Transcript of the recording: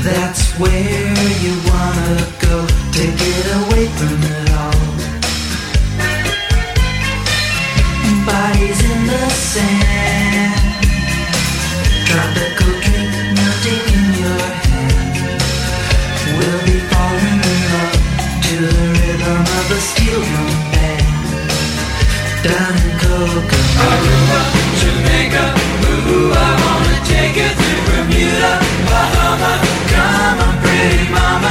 That's where you wanna go to get away from it all. Bodies in the sand, tropical drink melting in your hand. We'll be falling in love to the rhythm of a steel drum band. Down in Kokomo, Aruba, Jamaica, ooh, I wanna take you to Bermuda, Bahama. Come on, pretty mama.